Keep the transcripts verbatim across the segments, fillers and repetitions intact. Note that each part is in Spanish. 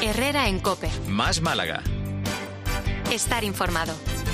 Herrera en COPE. Más Málaga. Estar informado.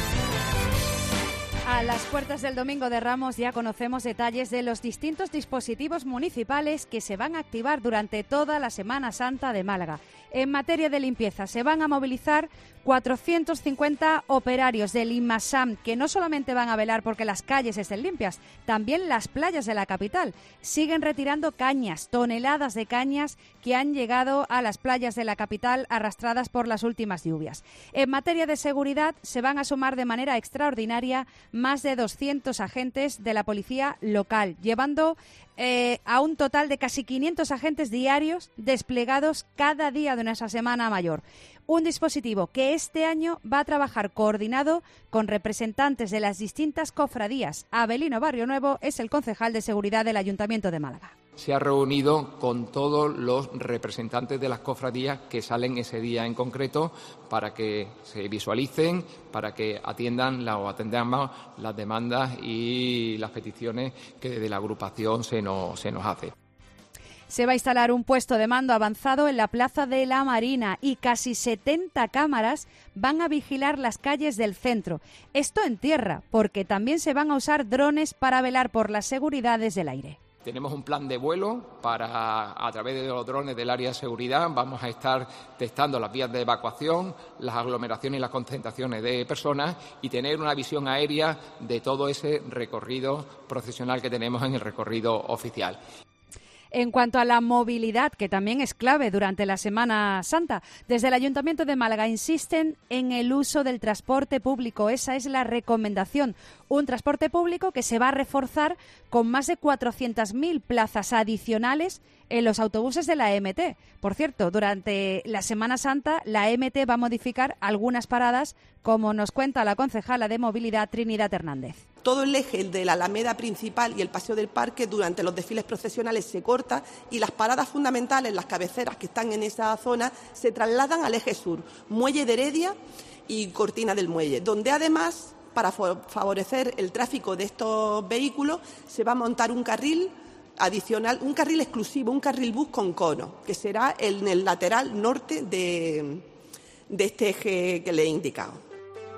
A las puertas del Domingo de Ramos ya conocemos detalles de los distintos dispositivos municipales que se van a activar durante toda la Semana Santa de Málaga. En materia de limpieza se van a movilizar cuatrocientos cincuenta operarios del IMASAM que no solamente van a velar porque las calles estén limpias, también las playas de la capital. Siguen retirando cañas, toneladas de cañas que han llegado a las playas de la capital arrastradas por las últimas lluvias. En materia de seguridad se van a sumar de manera extraordinaria más de doscientos agentes de la policía local, llevando eh, a un total de casi quinientos agentes diarios desplegados cada día de nuestra Semana Mayor. Un dispositivo que este año va a trabajar coordinado con representantes de las distintas cofradías. Abelino Barrio Nuevo es el concejal de seguridad del Ayuntamiento de Málaga. Se ha reunido con todos los representantes de las cofradías que salen ese día en concreto para que se visualicen, para que atiendan la, o atendamos las demandas y las peticiones que desde la agrupación se nos, se nos hace. Se va a instalar un puesto de mando avanzado en la Plaza de la Marina y casi setenta cámaras van a vigilar las calles del centro. Esto en tierra, porque también se van a usar drones para velar por la seguridad desde el aire. Tenemos un plan de vuelo para, a través de los drones del área de seguridad, vamos a estar testando las vías de evacuación, las aglomeraciones y las concentraciones de personas y tener una visión aérea de todo ese recorrido procesional que tenemos en el recorrido oficial. En cuanto a la movilidad, que también es clave durante la Semana Santa, desde el Ayuntamiento de Málaga insisten en el uso del transporte público. Esa es la recomendación. Un transporte público que se va a reforzar con más de cuatrocientas mil plazas adicionales en los autobuses de la M T. Por cierto, durante la Semana Santa, la M T va a modificar algunas paradas, como nos cuenta la concejala de Movilidad, Trinidad Hernández. Todo el eje de la Alameda principal y el Paseo del Parque durante los desfiles procesionales se corta y las paradas fundamentales, las cabeceras que están en esa zona, se trasladan al eje sur, Muelle de Heredia y Cortina del Muelle, donde además, para favorecer el tráfico de estos vehículos, se va a montar un carril adicional, un carril exclusivo, un carril bus con cono, que será en el lateral norte de, de este eje que le he indicado.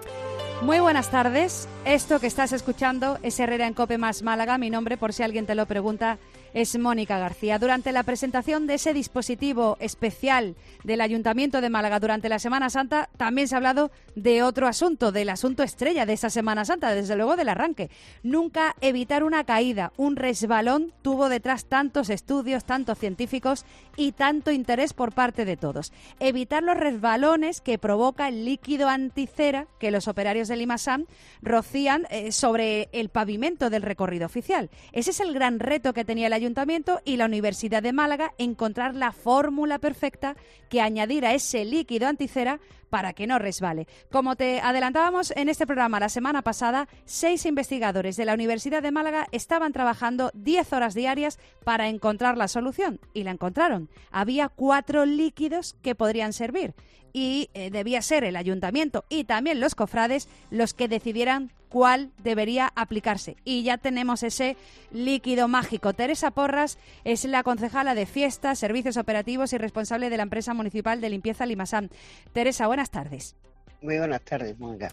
Muy buenas tardes. Esto que estás escuchando es Herrera en COPE más Málaga. Mi nombre, por si alguien te lo pregunta, es Mónica García. Durante la presentación de ese dispositivo especial del Ayuntamiento de Málaga durante la Semana Santa, también se ha hablado de otro asunto, del asunto estrella de esa Semana Santa, desde luego del arranque. Nunca evitar una caída, un resbalón tuvo detrás tantos estudios, tantos científicos y tanto interés por parte de todos. Evitar los resbalones que provoca el líquido anticera que los operarios del IMASAM rocían eh, sobre el pavimento del recorrido oficial. Ese es el gran reto que tenía el Ayuntamiento y la Universidad de Málaga, encontrar la fórmula perfecta que añadir a ese líquido anticera para que no resbale. Como te adelantábamos en este programa la semana pasada, seis investigadores de la Universidad de Málaga estaban trabajando diez horas diarias para encontrar la solución y la encontraron. Había cuatro líquidos que podrían servir y eh, debía ser el Ayuntamiento y también los cofrades los que decidieran cuál debería aplicarse. Y ya tenemos ese líquido mágico. Teresa Porras es la concejala de Fiestas, Servicios Operativos y responsable de la empresa municipal de limpieza Limasam. Teresa, buenas tardes. Muy buenas tardes, Mónica.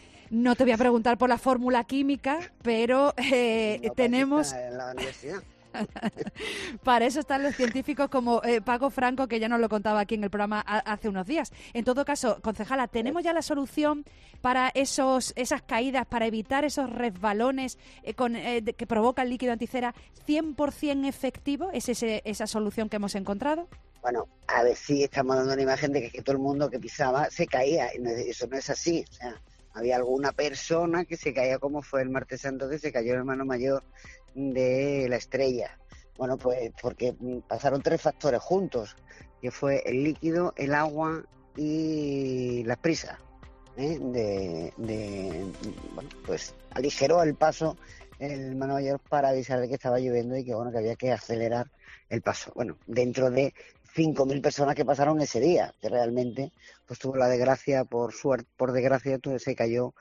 No te voy a preguntar por la fórmula química, pero eh, no, tenemos... En la universidad. Para eso están los científicos como eh, Paco Franco, que ya nos lo contaba aquí en el programa a, hace unos días. En todo caso, concejala, ¿tenemos ya la solución para esos esas caídas, para evitar esos resbalones eh, con, eh, de, que provoca el líquido anticera cien por ciento efectivo? ¿Es ese, esa solución que hemos encontrado? Bueno, a ver si estamos dando una imagen de que, que todo el mundo que pisaba se caía. Y no, eso no es así. O sea, había alguna persona que se caía, como fue el martes santo, que se cayó el hermano mayor de la Estrella. Bueno, pues porque pasaron tres factores juntos, que fue el líquido, el agua y las prisas, ¿eh? de, de bueno, pues aligeró el paso el hermano mayor para avisar de que estaba lloviendo y que bueno que había que acelerar el paso. Bueno, dentro de cinco mil personas que pasaron ese día, que realmente pues tuvo la desgracia, por suerte, por desgracia, entonces se cayó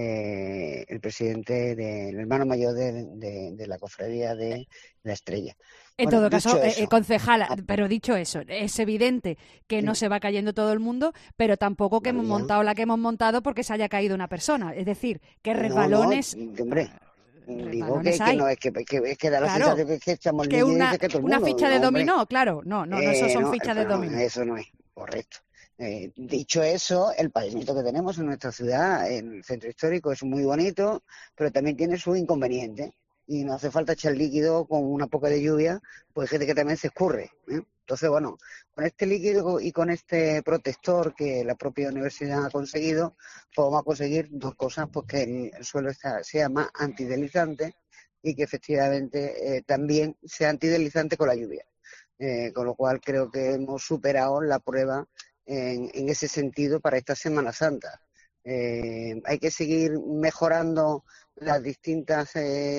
eh, el presidente del hermano mayor de, de, de la cofradía de la Estrella. En Bueno, todo caso, eso, eh, concejala, pero dicho eso, es evidente que sí. no se va cayendo todo el mundo, pero tampoco que Bueno, hemos ya. montado la que hemos montado porque se haya caído una persona. Es decir, que resbalones... No, no, hombre, digo que, resbalones que hay. no, es que, que, es que da la Claro, sensación que echamos el que líquido y una, dice que todo el una mundo. ficha de No, hombre. dominó, claro, no, no, no, eso Eh, son no, fichas de no, dominó. eso no es correcto. Eh, dicho eso, el pavimento que tenemos en nuestra ciudad, en el centro histórico, es muy bonito, pero también tiene su inconveniente. Y no hace falta echar líquido con una poca de lluvia, pues gente que también se escurre, ¿eh? Entonces, bueno, con este líquido y con este protector que la propia universidad ha conseguido, pues vamos a conseguir dos cosas, pues que el, el suelo está, sea más antideslizante y que efectivamente eh, también sea antideslizante con la lluvia. Eh, con lo cual creo que hemos superado la prueba en, en ese sentido para esta Semana Santa. Eh, hay que seguir mejorando las distintas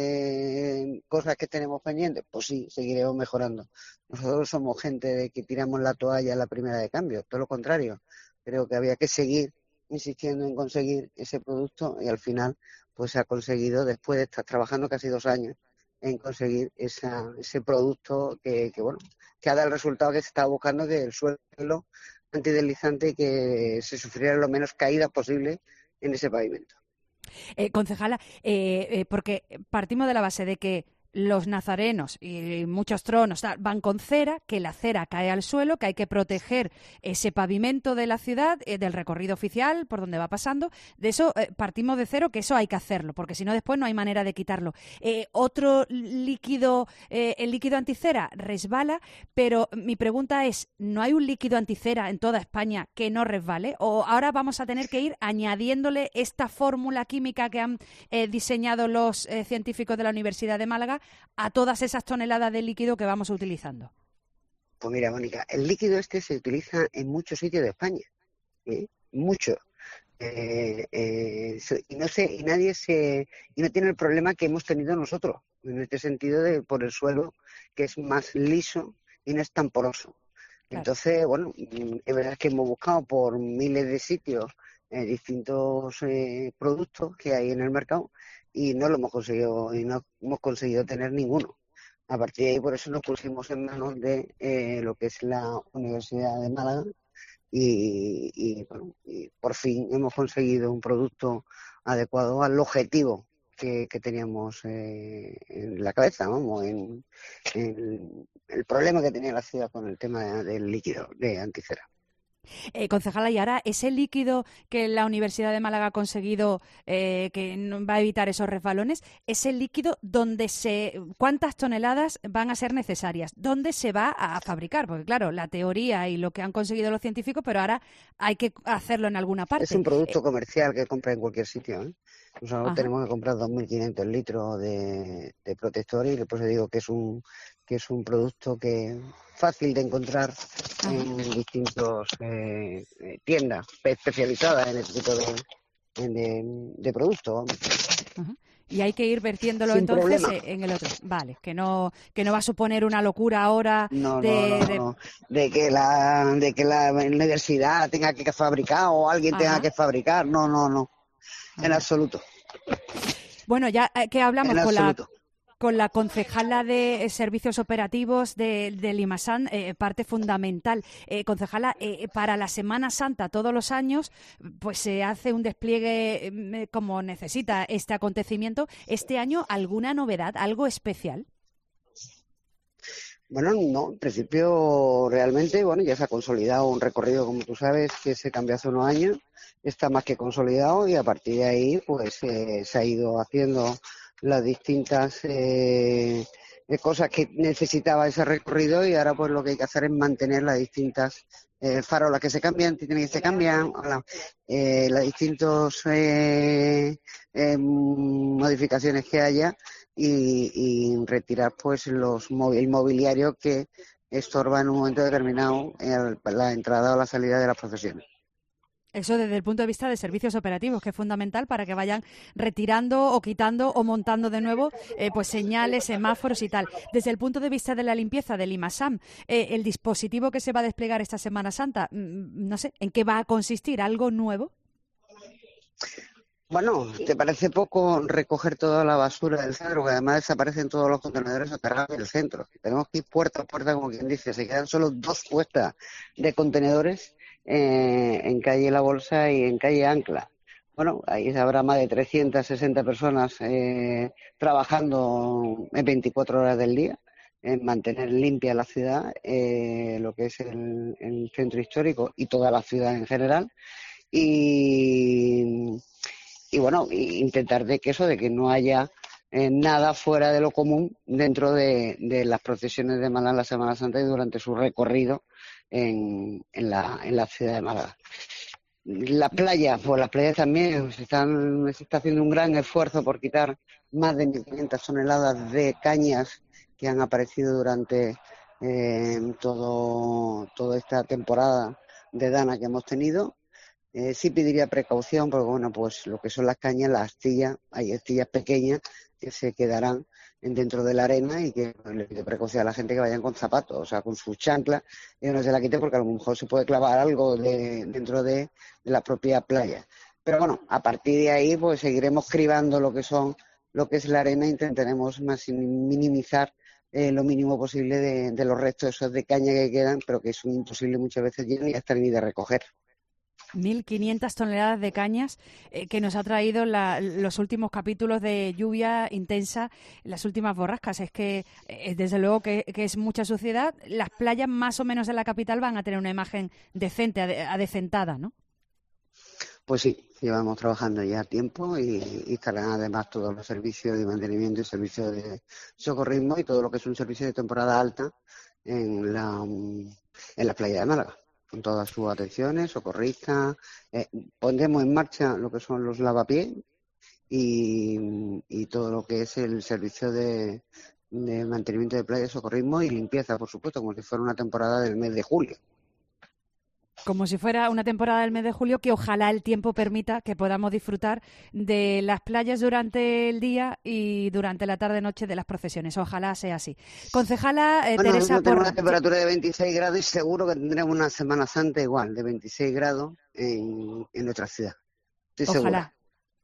eh, cosas que tenemos pendientes. Pues sí, seguiremos mejorando. Nosotros somos gente de que tiramos la toalla a la primera de cambio, todo lo contrario. Creo que había que seguir insistiendo en conseguir ese producto y al final pues se ha conseguido, después de estar trabajando casi dos años, en conseguir esa, ese producto que, que, bueno, que ha dado el resultado que se estaba buscando, que el suelo antideslizante y que se sufrieran lo menos caídas posible en ese pavimento. Eh, concejala, eh, eh, porque partimos de la base de que los nazarenos y muchos tronos tal, van con cera, que la cera cae al suelo, que hay que proteger ese pavimento de la ciudad, eh, del recorrido oficial, por donde va pasando. De eso eh, partimos de cero, que eso hay que hacerlo, porque si no después no hay manera de quitarlo. Eh, otro líquido, eh, el líquido anticera resbala, pero mi pregunta es, ¿no hay un líquido anticera en toda España que no resbale? ¿O ahora vamos a tener que ir añadiéndole esta fórmula química que han eh, diseñado los eh, científicos de la Universidad de Málaga a todas esas toneladas de líquido que vamos utilizando? Pues mira, Mónica, el líquido este se utiliza en muchos sitios de España, ¿eh? Mucho. Eh, eh, y no sé, y nadie se, y no tiene el problema que hemos tenido nosotros, en este sentido de por el suelo, que es más liso y no es tan poroso. Claro. Entonces, bueno, es verdad que hemos buscado por miles de sitios eh, distintos eh, productos que hay en el mercado, y no lo hemos conseguido, y no hemos conseguido tener ninguno. A partir de ahí, por eso nos pusimos en manos de eh, lo que es la Universidad de Málaga y, y, bueno, y por fin hemos conseguido un producto adecuado al objetivo que, que teníamos eh, en la cabeza, vamos, en, en el problema que tenía la ciudad con el tema del líquido de anticera. Eh, concejala, y ahora ese líquido que la Universidad de Málaga ha conseguido eh, que va a evitar esos resbalones, ese líquido, donde se, ¿cuántas toneladas van a ser necesarias? ¿Dónde se va a fabricar? Porque claro, la teoría y lo que han conseguido los científicos, pero ahora hay que hacerlo en alguna parte. Es un producto eh, comercial que compra en cualquier sitio, ¿eh? Nosotros Ajá. tenemos que comprar dos mil quinientos litros de, de protector y después digo que es un que es un producto que fácil de encontrar Ajá. en distintas eh, tiendas especializadas en este tipo de, de, de productos. Ajá. Y hay que ir vertiéndolo Sin entonces problema. en el otro. Vale, que no que no va a suponer una locura ahora no, de, no, no, no. de que la de que la universidad tenga que fabricar o alguien Ajá. tenga que fabricar. No, no, no. Ajá. En absoluto. Bueno, ya que hablamos en con absoluto. la con la concejala de Servicios Operativos de, de Limasan, eh, parte fundamental. Eh, concejala, eh, para la Semana Santa todos los años pues se hace un despliegue eh, como necesita este acontecimiento. ¿Este año alguna novedad, algo especial? Bueno, no, en principio realmente, bueno, ya se ha consolidado un recorrido, como tú sabes, que se cambió hace unos años, está más que consolidado y a partir de ahí pues eh, se ha ido haciendo las distintas eh, cosas que necesitaba ese recorrido y ahora pues lo que hay que hacer es mantener las distintas eh, farolas que se cambian, tienen que se cambian, eh, las distintas eh, eh, modificaciones que haya y, y retirar pues los el mobiliario que estorba en un momento determinado el, la entrada o la salida de las procesiones. Eso desde el punto de vista de servicios operativos, que es fundamental para que vayan retirando o quitando o montando de nuevo eh, pues señales, semáforos y tal. Desde el punto de vista de la limpieza del IMASAM, eh, el dispositivo que se va a desplegar esta Semana Santa, no sé, ¿en qué va a consistir? ¿Algo nuevo? Bueno, ¿te parece poco recoger toda la basura del centro? Que además desaparecen todos los contenedores soterrados del centro. Tenemos que ir puerta a puerta, como quien dice. Se quedan solo dos puestas de contenedores eh, en calle La Bolsa y en calle Ancla. Bueno, ahí habrá más de trescientas sesenta personas eh, trabajando en veinticuatro horas del día en mantener limpia la ciudad, eh, lo que es el, el centro histórico y toda la ciudad en general. Y... Y bueno, intentar de que eso, de que no haya eh, nada fuera de lo común dentro de, de las procesiones de Málaga en la Semana Santa y durante su recorrido en, en, la, en la ciudad de Málaga. Las playas, pues las playas también se, están, se está haciendo un gran esfuerzo por quitar más de mil quinientas toneladas de cañas que han aparecido durante eh, todo, toda esta temporada de dana que hemos tenido. Eh, sí pediría precaución porque, bueno, pues lo que son las cañas, las astillas, hay astillas pequeñas que se quedarán dentro de la arena y que le pido precaución a la gente que vayan con zapatos, o sea, con sus chanclas, y no se la quite porque a lo mejor se puede clavar algo de, dentro de, de la propia playa. Pero bueno, a partir de ahí pues seguiremos cribando lo que son, lo que es la arena e intentaremos más minimizar eh, lo mínimo posible de, de los restos esos de caña que quedan, pero que es imposible muchas veces ni hasta ni de recoger. mil quinientas toneladas de cañas eh, que nos ha traído la, los últimos capítulos de lluvia intensa, las últimas borrascas. Es que, eh, desde luego, que, que es mucha suciedad. Las playas más o menos de la capital van a tener una imagen decente, adecentada, ¿no? Pues sí, llevamos trabajando ya tiempo y, y estarán además todos los servicios de mantenimiento y servicios de socorrismo y todo lo que es un servicio de temporada alta en la, en la playa de Málaga. Con todas sus atenciones, socorristas, eh, pondremos en marcha lo que son los lavapiés y, y todo lo que es el servicio de, de mantenimiento de playa, socorrismo y limpieza, por supuesto, como si fuera una temporada del mes de julio. Como si fuera una temporada del mes de julio, que ojalá el tiempo permita que podamos disfrutar de las playas durante el día y durante la tarde-noche de las procesiones. Ojalá sea así. Concejala eh, bueno, Teresa tenemos Porra. Una temperatura de veintiséis grados y seguro que tendremos una Semana Santa igual, de veintiséis grados en, en nuestra ciudad. Estoy Ojalá. segura.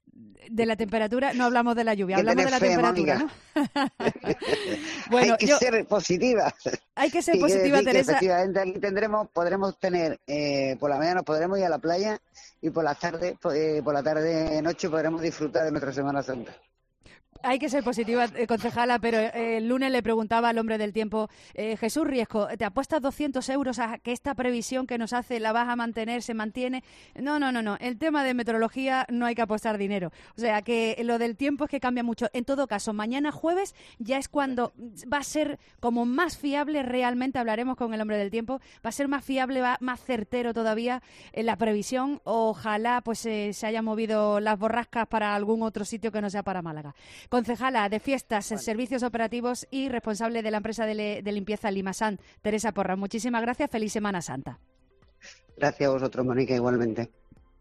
De la temperatura, no hablamos de la lluvia, Que hablamos de la fe, temperatura, Mónica. ¿no? Bueno, hay que yo, ser positiva. hay que ser Sí, positiva, decir que Teresa. efectivamente aquí tendremos, podremos tener, eh, por la mañana nos podremos ir a la playa y por la tarde, eh, por la tarde noche podremos disfrutar de nuestra Semana Santa. Hay que ser positiva, eh, concejala, pero eh, el lunes le preguntaba al hombre del tiempo, eh, Jesús Riesco, ¿te apuestas doscientos euros a que esta previsión que nos hace la vas a mantener, se mantiene? No, no, no, no. El tema de meteorología no hay que apostar dinero. O sea, que lo del tiempo es que cambia mucho. En todo caso, mañana jueves ya es cuando va a ser como más fiable realmente, hablaremos con el hombre del tiempo, va a ser más fiable, va más certero todavía en la previsión. Ojalá pues eh, se hayan movido las borrascas para algún otro sitio que no sea para Málaga. Concejala de Fiestas, bueno. Servicios Operativos y responsable de la empresa de, le, de limpieza Limasan, Teresa Porra. Muchísimas gracias. Feliz Semana Santa. Gracias a vosotros, Mónica, igualmente.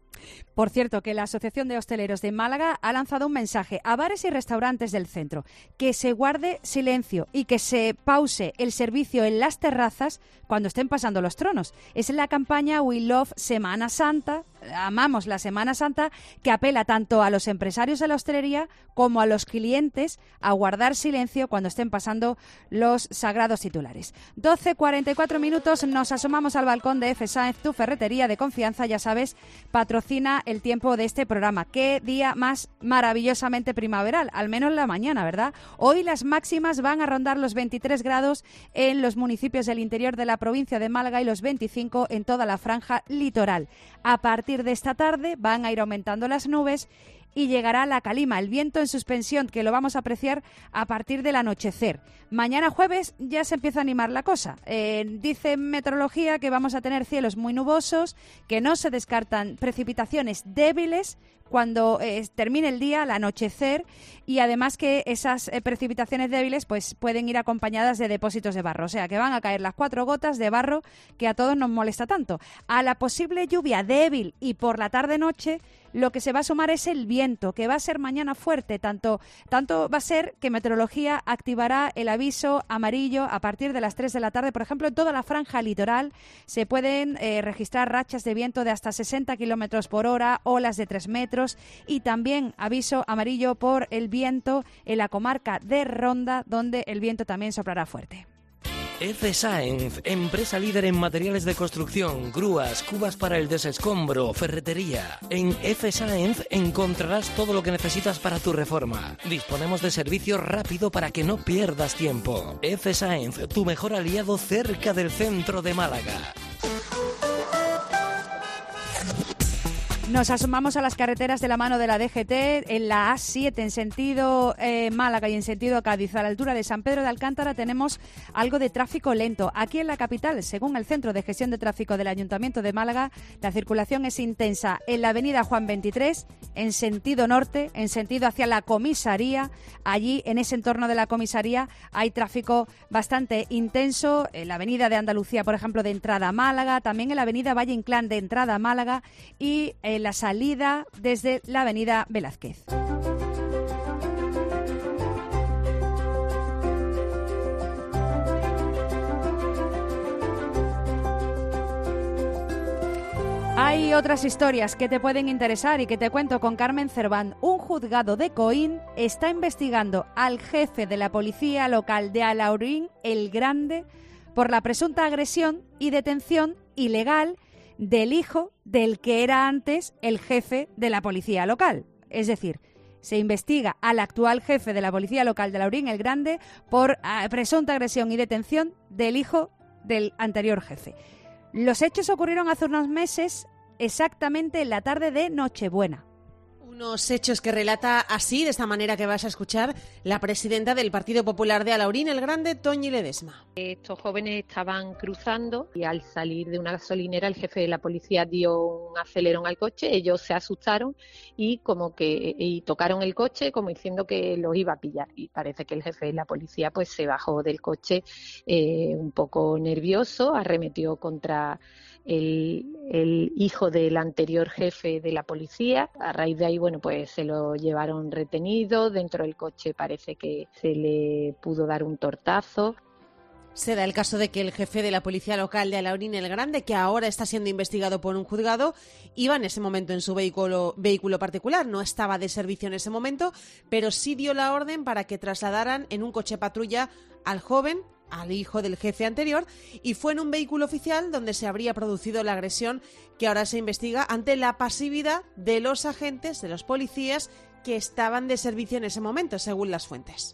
Por cierto, que la Asociación de Hosteleros de Málaga ha lanzado un mensaje a bares y restaurantes del centro, que se guarde silencio y que se pause el servicio en las terrazas cuando estén pasando los tronos. Es la campaña We Love Semana Santa, amamos la Semana Santa, que apela tanto a los empresarios de la hostelería como a los clientes a guardar silencio cuando estén pasando los sagrados titulares. doce cuarenta y cuatro minutos, nos asomamos al balcón de F. Sáenz, tu ferretería de confianza, ya sabes, patrocina el tiempo de este programa. Qué día más maravillosamente primaveral, al menos la mañana, ¿verdad? Hoy las máximas van a rondar los veintitrés grados en los municipios del interior de la provincia de Málaga y los veinticinco en toda la franja litoral. A partir de esta tarde van a ir aumentando las nubes y llegará la calima, el viento en suspensión, que lo vamos a apreciar a partir del anochecer. Mañana jueves ya se empieza a animar la cosa. Eh, dice Meteorología que vamos a tener cielos muy nubosos, que no se descartan precipitaciones débiles cuando eh, termine el día, al anochecer, y además que esas eh, precipitaciones débiles pues pueden ir acompañadas de depósitos de barro, o sea que van a caer las cuatro gotas de barro que a todos nos molesta tanto. A la posible lluvia débil y por la tarde-noche, lo que se va a sumar es el viento, que va a ser mañana fuerte, tanto, tanto va a ser que Meteorología activará el aviso amarillo a partir de las tres de la tarde. Por ejemplo, en toda la franja litoral se pueden eh, registrar rachas de viento de hasta sesenta kilómetros por hora, olas de tres metros, y también aviso amarillo por el viento en la comarca de Ronda, donde el viento también soplará fuerte. F. Sáenz, empresa líder en materiales de construcción, grúas, cubas para el desescombro, ferretería. En F. Sáenz encontrarás todo lo que necesitas para tu reforma. Disponemos de servicio rápido para que no pierdas tiempo. F. Sáenz, tu mejor aliado cerca del centro de Málaga. Nos asomamos a las carreteras de la mano de la D G T. En la A siete en sentido eh, Málaga y en sentido Cádiz, a la altura de San Pedro de Alcántara, tenemos algo de tráfico lento. Aquí en la capital, según el Centro de Gestión de Tráfico del Ayuntamiento de Málaga, la circulación es intensa en la avenida Juan veintitrés, en sentido norte, en sentido hacia la comisaría. Allí, en ese entorno de la comisaría, hay tráfico bastante intenso. En la avenida de Andalucía, por ejemplo, de entrada a Málaga, también en la avenida Valle Inclán de entrada a Málaga y en la salida desde la avenida Velázquez. Hay otras historias que te pueden interesar y que te cuento con Carmen Cerván. Un juzgado de Coín está investigando al jefe de la policía local de Alhaurín el Grande por la presunta agresión y detención ilegal del hijo del que era antes el jefe de la policía local. Es decir, se investiga al actual jefe de la policía local de Alhaurín el Grande por uh, presunta agresión y detención del hijo del anterior jefe. Los hechos ocurrieron hace unos meses, exactamente en la tarde de Nochebuena. Unos hechos que relata así, de esta manera que vas a escuchar, la presidenta del Partido Popular de Alhaurín el Grande, Toñi Ledesma. Estos jóvenes estaban cruzando y al salir de una gasolinera el jefe de la policía dio un acelerón al coche, ellos se asustaron y como que y tocaron el coche como diciendo que los iba a pillar, y parece que el jefe de la policía pues se bajó del coche eh, un poco nervioso, arremetió contra El, el hijo del anterior jefe de la policía. A raíz de ahí, bueno, pues se lo llevaron retenido. Dentro del coche parece que se le pudo dar un tortazo. Se da el caso de que el jefe de la policía local de Alhaurín el Grande, que ahora está siendo investigado por un juzgado, iba en ese momento en su vehículo, vehículo particular, no estaba de servicio en ese momento, pero sí dio la orden para que trasladaran en un coche patrulla al joven, al hijo del jefe anterior, y fue en un vehículo oficial donde se habría producido la agresión que ahora se investiga ante la pasividad de los agentes, de los policías que estaban de servicio en ese momento, según las fuentes.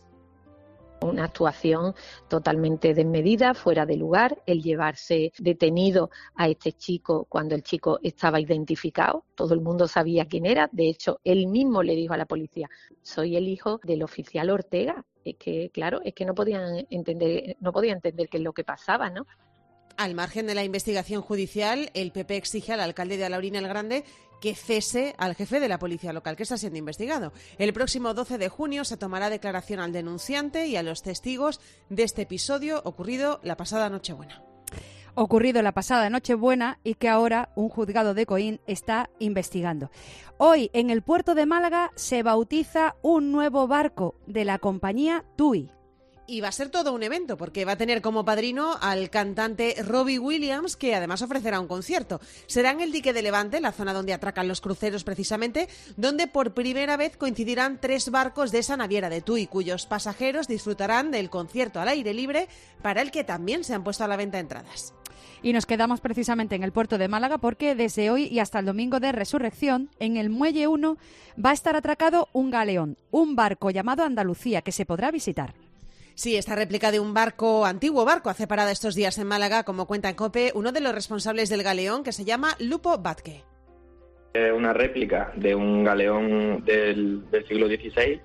Una actuación totalmente desmedida, fuera de lugar, el llevarse detenido a este chico cuando el chico estaba identificado, todo el mundo sabía quién era, de hecho él mismo le dijo a la policía, soy el hijo del oficial Ortega. Es que, claro, es que no podían entender, no podían entender qué es lo que pasaba, ¿no? Al margen de la investigación judicial, el P P exige al alcalde de Alhaurín el Grande que cese al jefe de la policía local, que está siendo investigado. El próximo doce de junio se tomará declaración al denunciante y a los testigos de este episodio ocurrido la pasada Nochebuena. Ocurrido la pasada Nochebuena y que ahora un juzgado de Coín está investigando. Hoy, en el puerto de Málaga, se bautiza un nuevo barco de la compañía TUI. Y va a ser todo un evento, porque va a tener como padrino al cantante Robbie Williams, que además ofrecerá un concierto. Será en el dique de Levante, la zona donde atracan los cruceros precisamente, donde por primera vez coincidirán tres barcos de esa naviera de TUI, cuyos pasajeros disfrutarán del concierto al aire libre, para el que también se han puesto a la venta entradas. Y nos quedamos precisamente en el puerto de Málaga porque desde hoy y hasta el domingo de Resurrección, en el Muelle uno, va a estar atracado un galeón, un barco llamado Andalucía, que se podrá visitar. Sí, esta réplica de un barco, antiguo barco, hace parada estos días en Málaga, como cuenta en COPE uno de los responsables del galeón, que se llama Lupo Batke. Es una réplica de un galeón del, del siglo dieciséis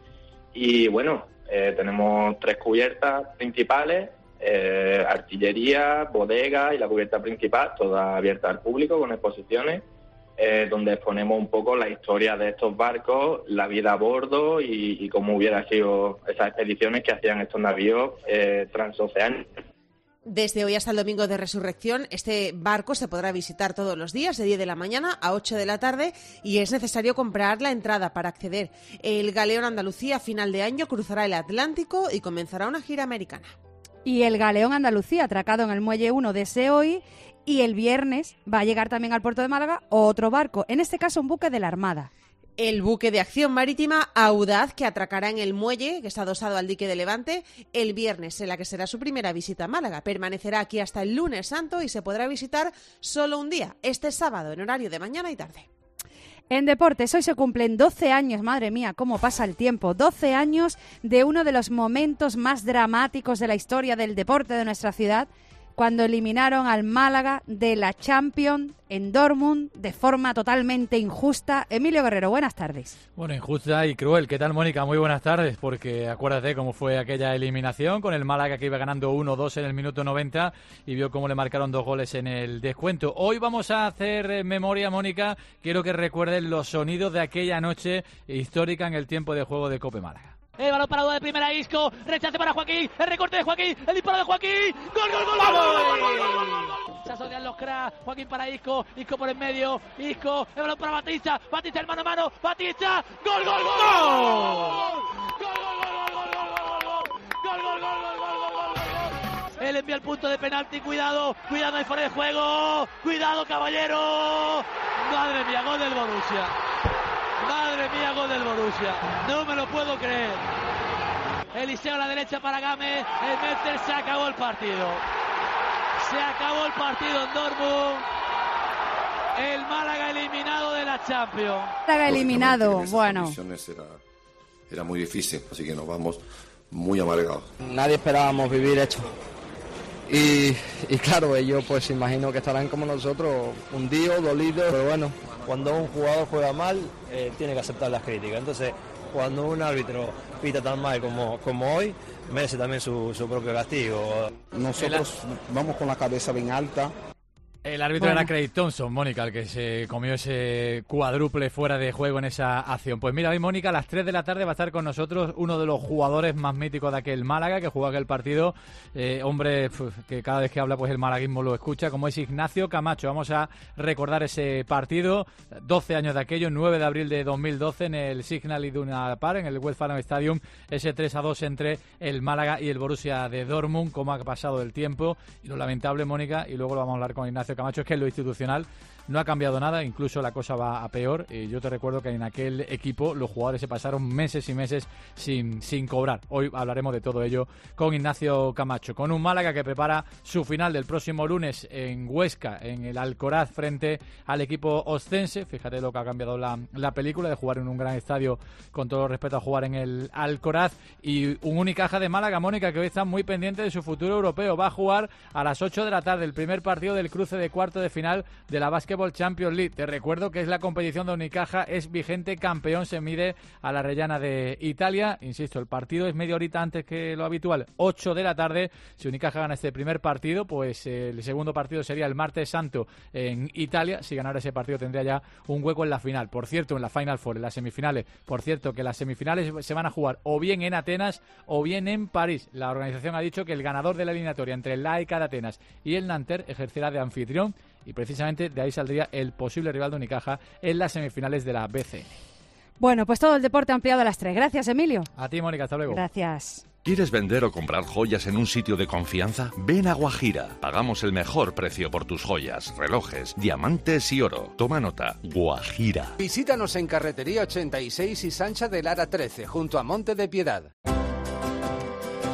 y bueno, eh, tenemos tres cubiertas principales, eh, artillería, bodega y la cubierta principal, toda abierta al público con exposiciones, eh, donde exponemos un poco la historia de estos barcos, la vida a bordo y, y cómo hubiera sido esas expediciones que hacían estos navíos eh, transoceánicos. Desde hoy hasta el domingo de Resurrección, este barco se podrá visitar todos los días de diez de la mañana a ocho de la tarde y es necesario comprar la entrada para acceder. El Galeón Andalucía a final de año cruzará el Atlántico y comenzará una gira americana. Y el Galeón Andalucía, atracado en el Muelle uno de Sehoy, y el viernes va a llegar también al puerto de Málaga otro barco, en este caso un buque de la Armada. El buque de acción marítima Audaz, que atracará en el muelle, que está adosado al dique de Levante, el viernes, en la que será su primera visita a Málaga. Permanecerá aquí hasta el lunes santo y se podrá visitar solo un día, este sábado, en horario de mañana y tarde. En deportes, hoy se cumplen doce años, madre mía, cómo pasa el tiempo, doce años de uno de los momentos más dramáticos de la historia del deporte de nuestra ciudad, cuando eliminaron al Málaga de la Champions en Dortmund de forma totalmente injusta. Emilio Guerrero, buenas tardes. Bueno, injusta y cruel. ¿Qué tal, Mónica? Muy buenas tardes, porque acuérdate cómo fue aquella eliminación con el Málaga que iba ganando uno dos en el minuto noventa y vio cómo le marcaron dos goles en el descuento. Hoy vamos a hacer memoria, Mónica. Quiero que recuerden los sonidos de aquella noche histórica en el tiempo de juego de Cope Málaga. El balón parado de primera, Isco, rechace para Joaquín, el recorte de Joaquín, el disparo de Joaquín, gol, gol, gol, gol, gol, gol, gol, gol, gol. Se asocian los cracks, Joaquín para Isco, Isco por el medio, Isco, el balón para Batista, Batista el mano a mano, Batista, gol, gol, gol, gol, gol, gol, gol, gol, gol, gol, gol. Él envía el punto de penalti, cuidado, cuidado ahí fuera de juego, cuidado caballero, madre mía, gol del Borussia. Madre mía, gol del Borussia. No me lo puedo creer. Eliseo a la derecha para Gámez. El Méter, se acabó el partido. Se acabó el partido en Dortmund. El Málaga eliminado de la Champions. Málaga eliminado, bueno. Era, era muy difícil, así que nos vamos muy amargados. Nadie esperábamos vivir esto. Y, y claro, ellos pues imagino que estarán como nosotros, hundidos, dolidos, pero bueno. Cuando un jugador juega mal, eh, tiene que aceptar las críticas. Entonces, cuando un árbitro pita tan mal como, como hoy, merece también su, su propio castigo. Nosotros vamos con la cabeza bien alta. El árbitro bueno. era Craig Thompson, Mónica, el que se comió ese cuádruple fuera de juego en esa acción. Pues mira, hoy, Mónica, a las tres de la tarde va a estar con nosotros uno de los jugadores más míticos de aquel Málaga, que jugó aquel partido. Eh, hombre, pf, que cada vez que habla, pues el malaguismo lo escucha, como es Ignacio Camacho. Vamos a recordar ese partido, doce años de aquello, nueve de abril de dos mil doce, en el Signal Iduna Park, en el Westfalen Stadium, ese tres a dos entre el Málaga y el Borussia de Dortmund. Cómo ha pasado el tiempo y lo lamentable, Mónica, y luego lo vamos a hablar con Ignacio Camacho, es que en lo institucional no ha cambiado nada, incluso la cosa va a peor. Y yo te recuerdo que en aquel equipo los jugadores se pasaron meses y meses sin, sin cobrar. Hoy hablaremos de todo ello con Ignacio Camacho, con un Málaga que prepara su final del próximo lunes en Huesca, en el Alcoraz, frente al equipo oscense. Fíjate lo que ha cambiado la, la película de jugar en un gran estadio, con todo respeto, a jugar en el Alcoraz. Y un Unicaja de Málaga, Mónica, que hoy está muy pendiente de su futuro europeo. Va a jugar a las ocho de la tarde el primer partido del cruce de cuarto de final de la Basketball Champions League. Te recuerdo que es la competición de Unicaja, es vigente campeón, se mide a la Reggiana de Italia. Insisto, el partido es media horita antes que lo habitual, ocho de la tarde. Si Unicaja gana este primer partido, pues eh, el segundo partido sería el martes santo en Italia. Si ganara ese partido tendría ya un hueco en la final. Por cierto, en la Final Four, en las semifinales. Por cierto, que las semifinales se van a jugar o bien en Atenas o bien en París. La organización ha dicho que el ganador de la eliminatoria entre el A E K de Atenas y el Nanterre ejercerá de anfitrión, y precisamente de ahí saldría el posible rival de Unicaja en las semifinales de la B C N. Bueno, pues todo el deporte ampliado a las tres. Gracias, Emilio. A ti, Mónica, hasta luego. Gracias. ¿Quieres vender o comprar joyas en un sitio de confianza? Ven a Guajira. Pagamos el mejor precio por tus joyas, relojes, diamantes y oro. Toma nota. Guajira. Visítanos en Carretería ochenta y seis y Sancha de Lara trece, junto a Monte de Piedad.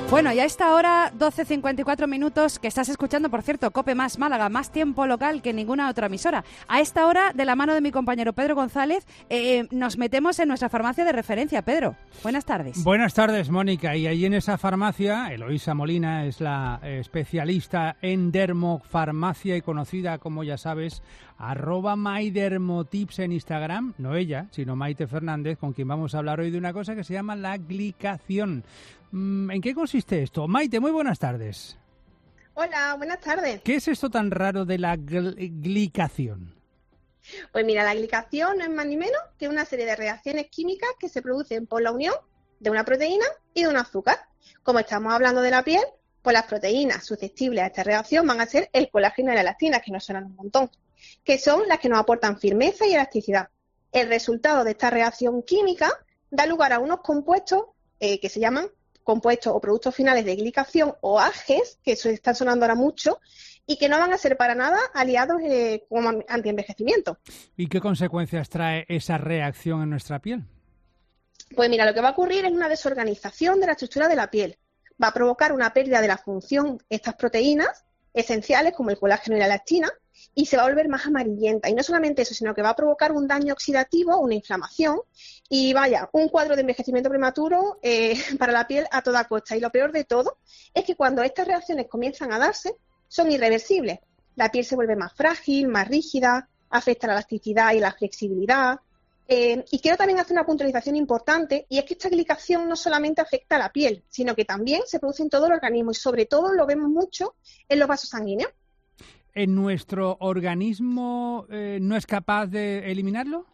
Bueno, y a esta hora, doce cincuenta y cuatro minutos, que estás escuchando, por cierto, COPE más Málaga, más tiempo local que ninguna otra emisora. A esta hora, de la mano de mi compañero Pedro González, eh, nos metemos en nuestra farmacia de referencia. Pedro, buenas tardes. Buenas tardes, Mónica. Y allí en esa farmacia, Eloísa Molina es la especialista en dermofarmacia y conocida, como ya sabes, arroba mydermotips en Instagram. No ella, sino Maite Fernández, con quien vamos a hablar hoy de una cosa que se llama la glicación. ¿En qué consiste esto? Maite, muy buenas tardes. Hola, buenas tardes. ¿Qué es esto tan raro de la gl- glicación? Pues mira, la glicación no es más ni menos que una serie de reacciones químicas que se producen por la unión de una proteína y de un azúcar. Como estamos hablando de la piel, pues las proteínas susceptibles a esta reacción van a ser el colágeno y la elastina, que nos suenan un montón, que son las que nos aportan firmeza y elasticidad. El resultado de esta reacción química da lugar a unos compuestos eh, que se llaman compuestos o productos finales de glicación o ajes, que eso está sonando ahora mucho, y que no van a ser para nada aliados eh, como antienvejecimiento. ¿Y qué consecuencias trae esa reacción en nuestra piel? Pues mira, lo que va a ocurrir es una desorganización de la estructura de la piel. Va a provocar una pérdida de la función de estas proteínas esenciales, como el colágeno y la elastina, y se va a volver más amarillenta. Y no solamente eso, sino que va a provocar un daño oxidativo, una inflamación, y vaya, un cuadro de envejecimiento prematuro eh, para la piel a toda costa. Y lo peor de todo es que cuando estas reacciones comienzan a darse, son irreversibles. La piel se vuelve más frágil, más rígida, afecta la elasticidad y la flexibilidad. Eh, y quiero también hacer una puntualización importante, y es que esta glicación no solamente afecta a la piel, sino que también se produce en todo el organismo, y sobre todo lo vemos mucho en los vasos sanguíneos. ¿En nuestro organismo eh, no es capaz de eliminarlo?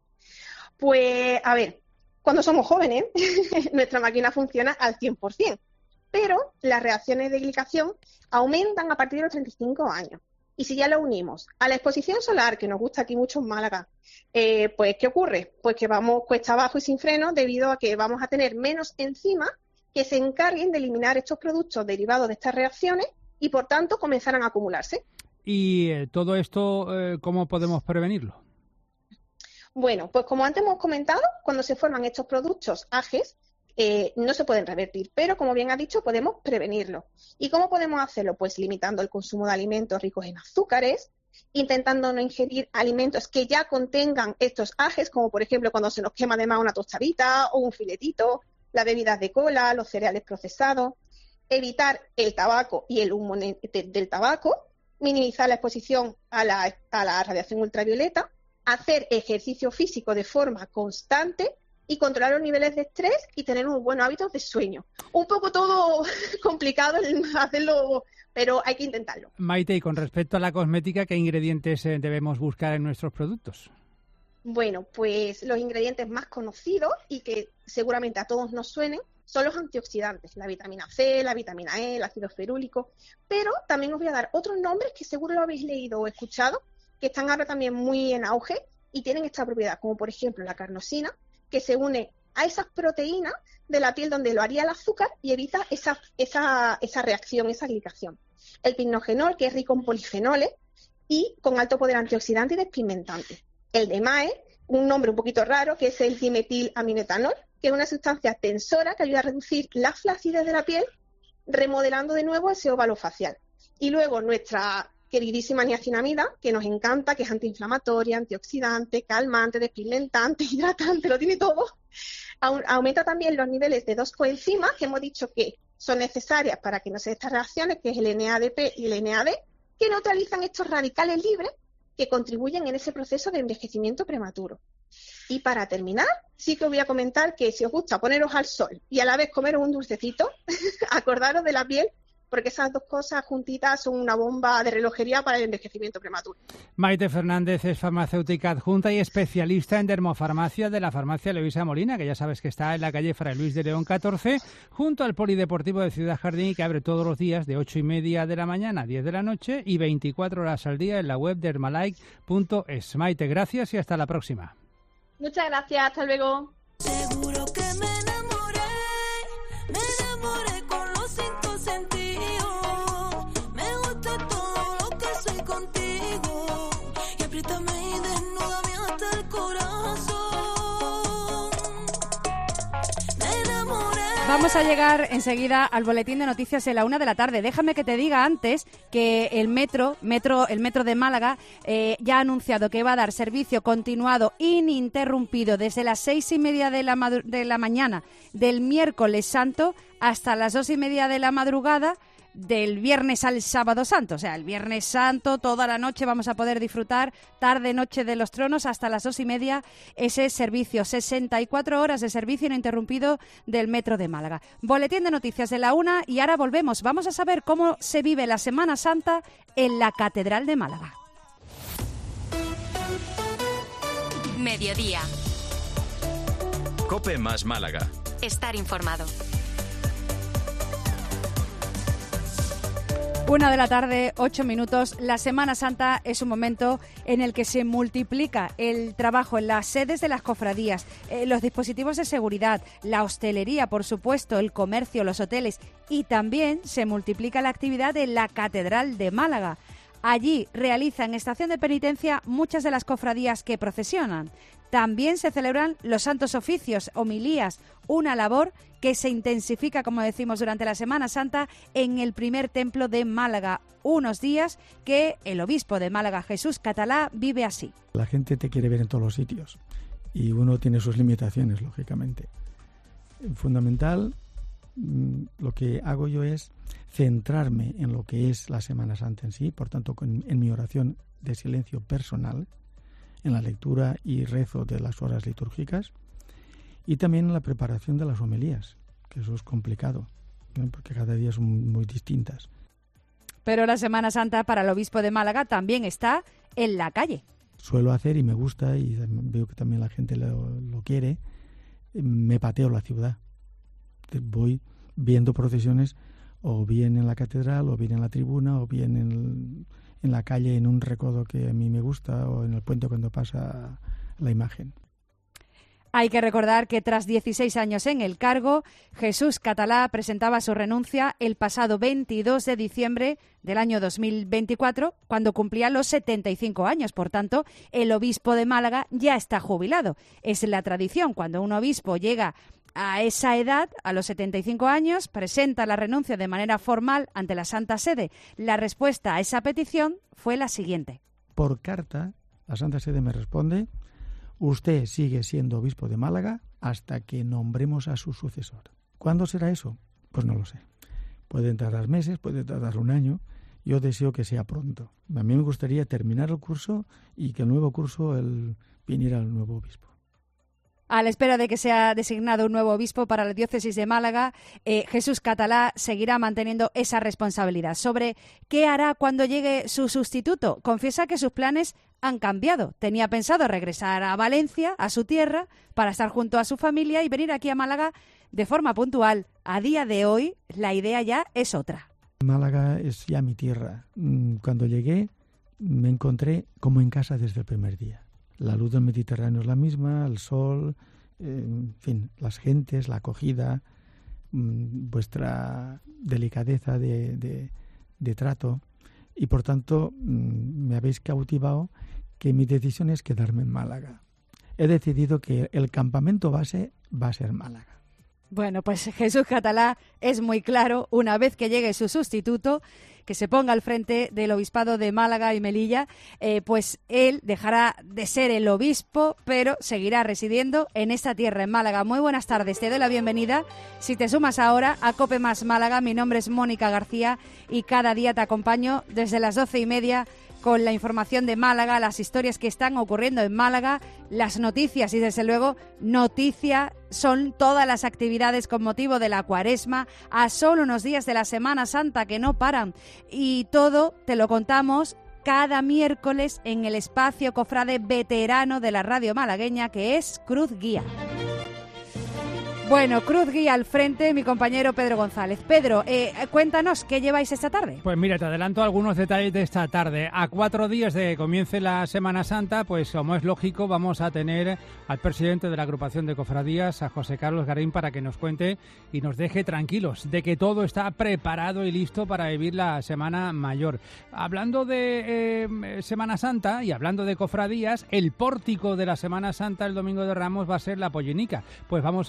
Pues, a ver, cuando somos jóvenes, nuestra máquina funciona al cien por ciento, pero las reacciones de glicación aumentan a partir de los treinta y cinco años. Y si ya lo unimos a la exposición solar, que nos gusta aquí mucho en Málaga, eh, pues, ¿qué ocurre? Pues que vamos cuesta abajo y sin freno, debido a que vamos a tener menos enzimas que se encarguen de eliminar estos productos derivados de estas reacciones y, por tanto, comenzarán a acumularse. ¿Y eh, todo esto, eh, cómo podemos prevenirlo? Bueno, pues como antes hemos comentado, cuando se forman estos productos ajes, eh, no se pueden revertir, pero como bien ha dicho, podemos prevenirlo. ¿Y cómo podemos hacerlo? Pues limitando el consumo de alimentos ricos en azúcares, intentando no ingerir alimentos que ya contengan estos ajes, como por ejemplo cuando se nos quema de más una tostadita o un filetito, las bebidas de cola, los cereales procesados, evitar el tabaco y el humo de, de, del tabaco, minimizar la exposición a la, a la radiación ultravioleta, hacer ejercicio físico de forma constante y controlar los niveles de estrés y tener unos buenos hábitos de sueño. Un poco todo complicado el hacerlo, pero hay que intentarlo. Maite, y con respecto a la cosmética, ¿qué ingredientes eh, debemos buscar en nuestros productos? Bueno, pues los ingredientes más conocidos y que seguramente a todos nos suenen son los antioxidantes, la vitamina C, la vitamina E, el ácido ferúlico, pero también os voy a dar otros nombres que seguro lo habéis leído o escuchado, que están ahora también muy en auge y tienen esta propiedad, como por ejemplo la carnosina, que se une a esas proteínas de la piel donde lo haría el azúcar y evita esa, esa, esa reacción, esa glicación. El pignogenol, que es rico en polifenoles y con alto poder antioxidante y despigmentante. El D M A E, un nombre un poquito raro, que es el dimetilaminoetanol, que es una sustancia tensora que ayuda a reducir la flacidez de la piel, remodelando de nuevo ese óvalo facial. Y luego nuestra queridísima niacinamida, que nos encanta, que es antiinflamatoria, antioxidante, calmante, despigmentante, hidratante, lo tiene todo. Aumenta también los niveles de dos coenzimas que hemos dicho que son necesarias para que no se den estas reacciones, que es el N A D P y el N A D, que neutralizan estos radicales libres que contribuyen en ese proceso de envejecimiento prematuro. Y para terminar, sí que os voy a comentar que si os gusta poneros al sol y a la vez comeros un dulcecito, acordaros de la piel, porque esas dos cosas juntitas son una bomba de relojería para el envejecimiento prematuro. Maite Fernández es farmacéutica adjunta y especialista en dermofarmacia de la farmacia Eloísa Molina, que ya sabes que está en la calle Fray Luis de León catorce, junto al Polideportivo de Ciudad Jardín, y que abre todos los días de ocho y media de la mañana a diez de la noche y veinticuatro horas al día en la web dermalike punto es. Maite, gracias y hasta la próxima. Muchas gracias, hasta luego. Seguro que me enamoré, me enamoré con los cinco sentidos. Me gusta todo lo que soy contigo. Y apriétame y desnúdame hasta el corazón. Me enamoré. Vamos a llegar enseguida al boletín de noticias de la una de la tarde. Déjame que te diga antes que el metro, metro el metro de Málaga eh, ya ha anunciado que va a dar servicio continuado ininterrumpido desde las seis y media de la, de la mañana del miércoles santo hasta las dos y media de la madrugada del viernes al sábado santo. O sea, el viernes santo, toda la noche vamos a poder disfrutar, tarde, noche de los tronos, hasta las dos y media, ese servicio, sesenta y cuatro horas de servicio ininterrumpido del metro de Málaga. Boletín de noticias de la una y ahora volvemos. Vamos a saber cómo se vive la Semana Santa en la Catedral de Málaga. Mediodía. COPE más Málaga. Estar informado. Una de la tarde, ocho minutos. La Semana Santa es un momento en el que se multiplica el trabajo en las sedes de las cofradías, eh, los dispositivos de seguridad, la hostelería, por supuesto, el comercio, los hoteles, y también se multiplica la actividad en la Catedral de Málaga. Allí realizan estación de penitencia muchas de las cofradías que procesionan. También se celebran los santos oficios, homilías, una labor que se intensifica, como decimos, durante la Semana Santa en el primer templo de Málaga. Unos días que el obispo de Málaga, Jesús Catalá, vive así. La gente te quiere ver en todos los sitios y uno tiene sus limitaciones, lógicamente. Fundamental, lo que hago yo es centrarme en lo que es la Semana Santa en sí, por tanto, con, en mi oración de silencio personal, en la lectura y rezo de las horas litúrgicas y también en la preparación de las homilías, que eso es complicado, ¿no? Porque cada día son muy distintas. Pero la Semana Santa para el obispo de Málaga también está en la calle. Suelo hacer y me gusta, y veo que también la gente lo, lo quiere, me pateo la ciudad. Voy viendo procesiones o bien en la catedral, o bien en la tribuna, o bien en, el, en la calle, en un recodo que a mí me gusta, o en el puente cuando pasa la imagen. Hay que recordar que tras dieciséis años en el cargo, Jesús Catalá presentaba su renuncia el pasado veintidós de diciembre del año dos mil veinticuatro, cuando cumplía los setenta y cinco años. Por tanto, el obispo de Málaga ya está jubilado. Es la tradición, cuando un obispo llega a esa edad, a los setenta y cinco años, presenta la renuncia de manera formal ante la Santa Sede. La respuesta a esa petición fue la siguiente. Por carta, la Santa Sede me responde: usted sigue siendo obispo de Málaga hasta que nombremos a su sucesor. ¿Cuándo será eso? Pues no lo sé. Pueden tardar meses, puede tardar un año. Yo deseo que sea pronto. A mí me gustaría terminar el curso y que el nuevo curso el, viniera el nuevo obispo. A la espera de que sea designado un nuevo obispo para la diócesis de Málaga, eh, Jesús Catalá seguirá manteniendo esa responsabilidad. Sobre qué hará cuando llegue su sustituto, confiesa que sus planes han cambiado. Tenía pensado regresar a Valencia, a su tierra, para estar junto a su familia y venir aquí a Málaga de forma puntual. A día de hoy, la idea ya es otra. Málaga es ya mi tierra. Cuando llegué, me encontré como en casa desde el primer día. La luz del Mediterráneo es la misma, el sol, eh, en fin, las gentes, la acogida, mmm, vuestra delicadeza de, de, de trato. Y por tanto, mmm, me habéis cautivado, que mi decisión es quedarme en Málaga. He decidido que el campamento base va a ser Málaga. Bueno, pues Jesús Catalá es muy claro, una vez que llegue su sustituto, que se ponga al frente del obispado de Málaga y Melilla, eh, pues él dejará de ser el obispo, pero seguirá residiendo en esta tierra, en Málaga. Muy buenas tardes, te doy la bienvenida. Si te sumas ahora a COPE más Málaga, mi nombre es Mónica García y cada día te acompaño desde las doce y media con la información de Málaga, las historias que están ocurriendo en Málaga, las noticias y, desde luego, noticia son todas las actividades con motivo de la Cuaresma, a solo unos días de la Semana Santa que no paran. Y todo te lo contamos cada miércoles en el espacio cofrade veterano de la radio malagueña, que es Cruz Guía. Bueno, Cruz Guía al frente, mi compañero Pedro González. Pedro, eh, cuéntanos, ¿qué lleváis esta tarde? Pues mira, te adelanto algunos detalles de esta tarde. A cuatro días de que comience la Semana Santa, pues como es lógico, vamos a tener al presidente de la agrupación de cofradías, a José Carlos Garín, para que nos cuente y nos deje tranquilos de que todo está preparado y listo para vivir la Semana Mayor. Hablando de eh, Semana Santa y hablando de cofradías, el pórtico de la Semana Santa el Domingo de Ramos va a ser la Pollenica. Pues vamos a hablar con el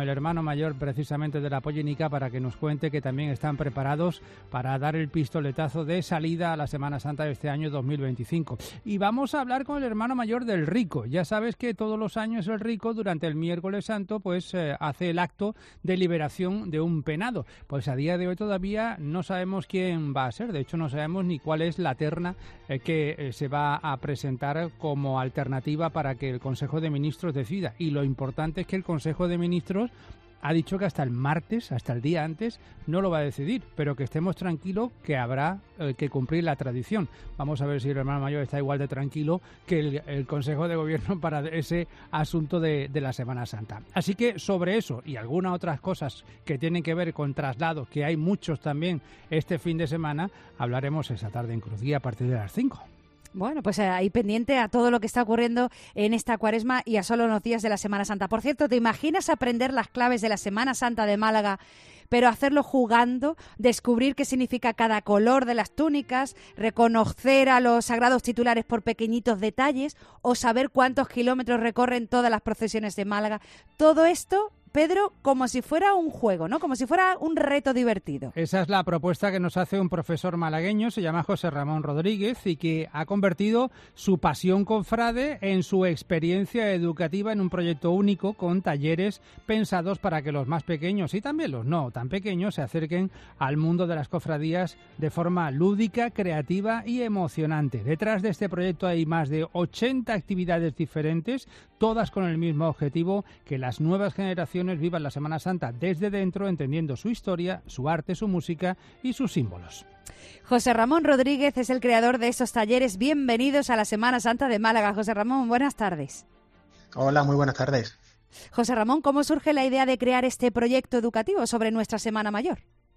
el hermano mayor precisamente de la Pollénica para que nos cuente que también están preparados para dar el pistoletazo de salida a la Semana Santa de este año dos mil veinticinco. Y vamos a hablar con el hermano mayor del Rico. Ya sabes que todos los años el Rico durante el miércoles santo pues eh, hace el acto de liberación de un penado. Pues a día de hoy todavía no sabemos quién va a ser. De hecho no sabemos ni cuál es la terna eh, que eh, se va a presentar como alternativa para que el Consejo de Ministros decida. Y lo importante es que el Consejo de Ministros ha dicho que hasta el martes, hasta el día antes, no lo va a decidir, pero que estemos tranquilos que habrá eh, que cumplir la tradición. Vamos a ver si el hermano mayor está igual de tranquilo que el, el Consejo de Gobierno para ese asunto de, de la Semana Santa. Así que sobre eso y algunas otras cosas que tienen que ver con traslados, que hay muchos también este fin de semana, hablaremos esta tarde en Cruz Guía a partir de las cinco. Bueno, pues ahí pendiente a todo lo que está ocurriendo en esta Cuaresma y a solo unos días de la Semana Santa. Por cierto, ¿te imaginas aprender las claves de la Semana Santa de Málaga, pero hacerlo jugando, descubrir qué significa cada color de las túnicas, reconocer a los sagrados titulares por pequeñitos detalles o saber cuántos kilómetros recorren todas las procesiones de Málaga? Todo esto, Pedro, como si fuera un juego, ¿no? Como si fuera un reto divertido. Esa es la propuesta que nos hace un profesor malagueño, se llama José Ramón Rodríguez, y que ha convertido su pasión cofrade en su experiencia educativa en un proyecto único con talleres pensados para que los más pequeños y también los no tan pequeños se acerquen al mundo de las cofradías de forma lúdica, creativa y emocionante. Detrás de este proyecto hay más de ochenta actividades diferentes, todas con el mismo objetivo, que las nuevas generaciones vivan la Semana Santa desde dentro, entendiendo su historia, su arte, su música y sus símbolos. José Ramón Rodríguez es el creador de estos talleres. Bienvenidos a la Semana Santa de Málaga. José Ramón, buenas tardes. Hola, muy buenas tardes. José Ramón, ¿cómo surge la idea de crear este proyecto educativo sobre nuestra Semana Mayor?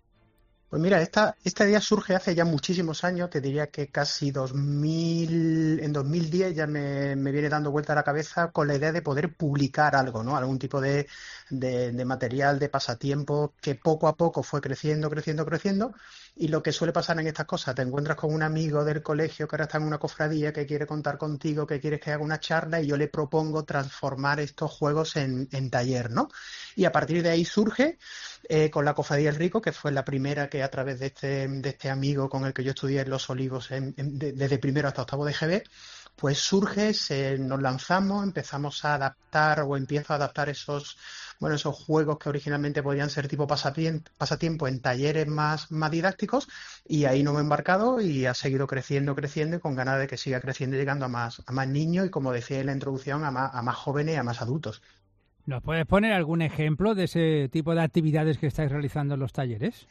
Pues mira, esta, esta idea surge hace ya muchísimos años, te diría que casi dos mil, en dos mil diez ya me, me viene dando vuelta a la cabeza con la idea de poder publicar algo, ¿no? Algún tipo de, de, de material, de pasatiempo que poco a poco fue creciendo, creciendo, creciendo. Y lo que suele pasar en estas cosas, te encuentras con un amigo del colegio que ahora está en una cofradía, que quiere contar contigo, que quieres que haga una charla, y yo le propongo transformar estos juegos en, en taller, ¿no? Y a partir de ahí surge eh, con la Cofradía del Rico, que fue la primera que a través de este, de este amigo con el que yo estudié en Los Olivos en, en, de, desde primero hasta octavo de G B, pues surge, se, nos lanzamos, empezamos a adaptar o empiezo a adaptar esos, bueno, esos juegos que originalmente podían ser tipo pasatiempo, pasatiempo en talleres más, más didácticos, y ahí nos hemos embarcado y ha seguido creciendo, creciendo y con ganas de que siga creciendo, llegando a más, a más niños y, como decía en la introducción, a más, a más jóvenes y a más adultos. ¿Nos puedes poner algún ejemplo de ese tipo de actividades que estáis realizando en los talleres?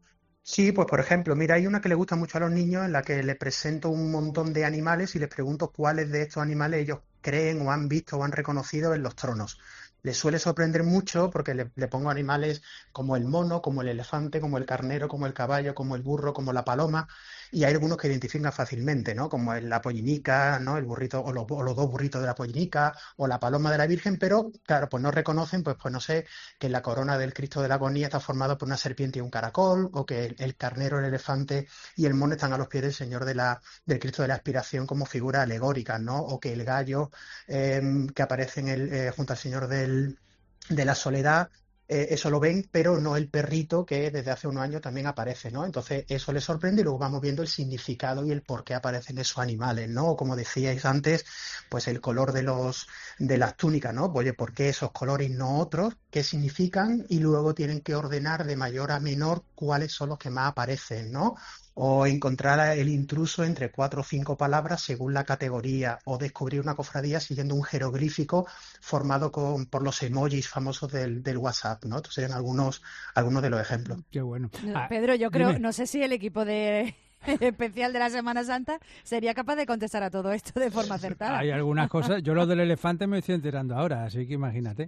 Sí, pues por ejemplo, mira, hay una que le gusta mucho a los niños en la que les presento un montón de animales y les pregunto cuáles de estos animales ellos creen o han visto o han reconocido en los tronos. Les suele sorprender mucho porque le, le pongo animales como el mono, como el elefante, como el carnero, como el caballo, como el burro, como la paloma, y hay algunos que identifican fácilmente, ¿no? Como la pollinica, ¿no? El burrito o los, o los dos burritos de la pollinica o la paloma de la Virgen, pero claro, pues no reconocen, pues, pues no sé, que la corona del Cristo de la Agonía está formada por una serpiente y un caracol, o que el, el carnero, el elefante y el mono están a los pies del Señor de la, del Cristo de la Aspiración como figura alegórica, ¿no? O que el gallo eh, que aparece en el, eh, junto al Señor del de la Soledad, eh, eso lo ven, pero no el perrito que desde hace unos años también aparece, ¿no? Entonces eso les sorprende y luego vamos viendo el significado y el por qué aparecen esos animales, ¿no? O como decíais antes, pues el color de los de las túnicas, ¿no? Oye, ¿por qué esos colores y no otros? ¿Qué significan? Y luego tienen que ordenar de mayor a menor cuáles son los que más aparecen, ¿no? O encontrar el intruso entre cuatro o cinco palabras según la categoría, o descubrir una cofradía siguiendo un jeroglífico formado con, por los emojis famosos del, del WhatsApp, ¿no? Estos serían algunos, algunos de los ejemplos. Qué bueno. No, Pedro, yo creo, dime. no sé si el equipo de especial de la Semana Santa sería capaz de contestar a todo esto de forma acertada. Hay algunas cosas, yo lo del elefante me estoy enterando ahora, así que imagínate.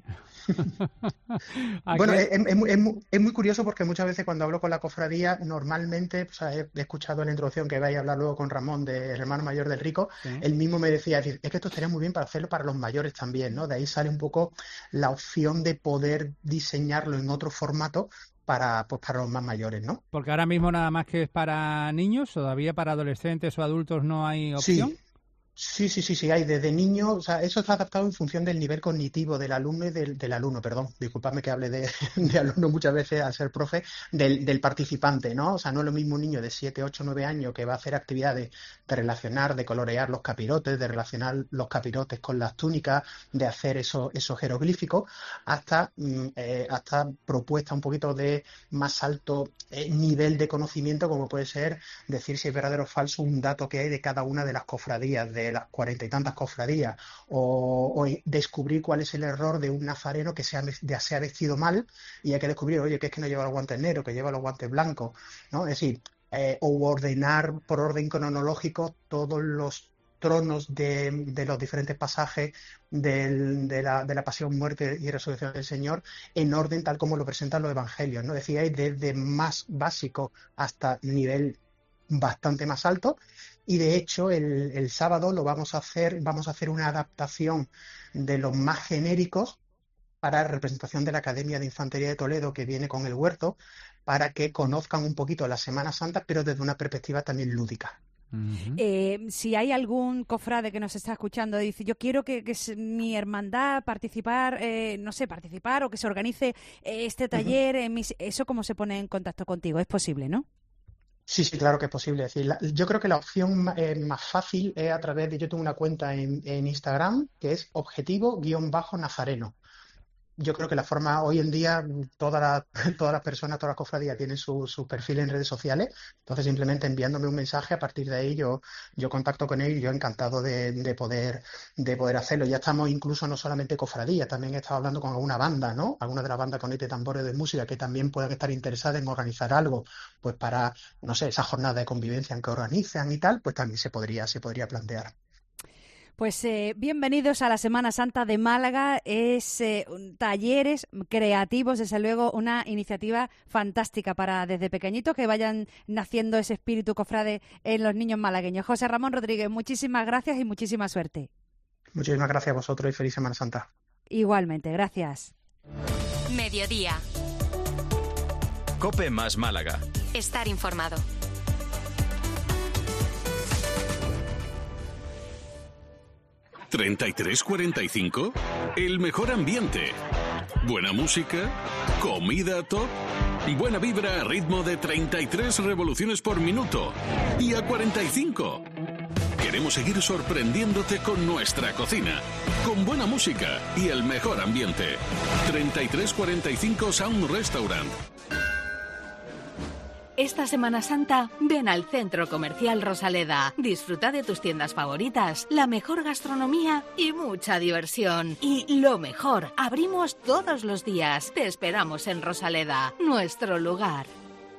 Bueno, es, es, es, muy, es muy curioso porque muchas veces cuando hablo con la cofradía, normalmente, o sea, he, he escuchado en la introducción que vais a hablar luego con Ramón, del hermano mayor del Rico, sí. Él mismo me decía, es que esto estaría muy bien para hacerlo para los mayores también, ¿no? De ahí sale un poco la opción de poder diseñarlo en otro formato para, pues, para los más mayores, ¿no? Porque ahora mismo nada más que es para niños, todavía para adolescentes o adultos no hay opción. Sí. Sí, sí, sí, sí, hay desde niños, o sea, eso está adaptado en función del nivel cognitivo del alumno y del, del alumno, perdón, disculpadme que hable de, de alumno muchas veces al ser profe, del, del participante, ¿no? O sea, no es lo mismo un niño de siete, ocho, nueve años que va a hacer actividades de relacionar, de colorear los capirotes, de relacionar los capirotes con las túnicas, de hacer esos, esos jeroglíficos, hasta, eh, hasta propuesta un poquito de más alto eh, nivel de conocimiento, como puede ser decir si es verdadero o falso un dato que hay de cada una de las cofradías, de las cuarenta y tantas cofradías, o, o descubrir cuál es el error de un nazareno que se ha, de, se ha vestido mal y hay que descubrir, oye, que es que no lleva los guantes negros, que lleva los guantes blancos, ¿no? Es decir, eh, o ordenar por orden cronológico todos los tronos de, de los diferentes pasajes del, de, la, de la pasión, muerte y resurrección del Señor en orden tal como lo presentan los evangelios, ¿no? Decía, hay desde más básico hasta nivel bastante más alto. Y de hecho el, el sábado lo vamos a hacer, vamos a hacer una adaptación de los más genéricos para la representación de la Academia de Infantería de Toledo que viene con el huerto, para que conozcan un poquito la Semana Santa, pero desde una perspectiva también lúdica. Uh-huh. Eh, si hay algún cofrade que nos está escuchando y dice, yo quiero que, que mi hermandad participar, eh, no sé, participar o que se organice eh, este taller, uh-huh. en mis, ¿eso cómo se pone en contacto contigo? Es posible, ¿no? Sí, sí, claro que es posible. Es decir, la, yo creo que la opción eh, más fácil es a través de, yo tengo una cuenta en, en Instagram que es objetivo-nazareno. Yo creo que la forma, hoy en día, todas las todas las personas, todas las cofradías tienen su, su perfil en redes sociales, entonces simplemente enviándome un mensaje, a partir de ahí yo, yo contacto con él y yo encantado de, de poder de poder hacerlo. Ya estamos incluso no solamente cofradías, también he estado hablando con alguna banda, ¿no? Alguna de las bandas con este tambores de música que también puedan estar interesadas en organizar algo, pues para, no sé, esa jornada de convivencia en que organizan y tal, pues también se podría, se podría plantear. Pues eh, bienvenidos a la Semana Santa de Málaga. Es eh, talleres creativos, desde luego una iniciativa fantástica para desde pequeñitos que vayan naciendo ese espíritu cofrade en los niños malagueños. José Ramón Rodríguez, muchísimas gracias y muchísima suerte. Muchísimas gracias a vosotros y feliz Semana Santa. Igualmente, gracias. Mediodía. COPE más Málaga. Estar informado. ¿treinta y tres cuarenta y cinco? El mejor ambiente. Buena música. Comida top. Buena vibra a ritmo de treinta y tres revoluciones por minuto. Y a cuarenta y cinco. Queremos seguir sorprendiéndote con nuestra cocina. Con buena música y el mejor ambiente. treinta y tres cuarenta y cinco Sound Restaurant. Esta Semana Santa, ven al Centro Comercial Rosaleda. Disfruta de tus tiendas favoritas, la mejor gastronomía y mucha diversión. Y lo mejor, abrimos todos los días. Te esperamos en Rosaleda, nuestro lugar.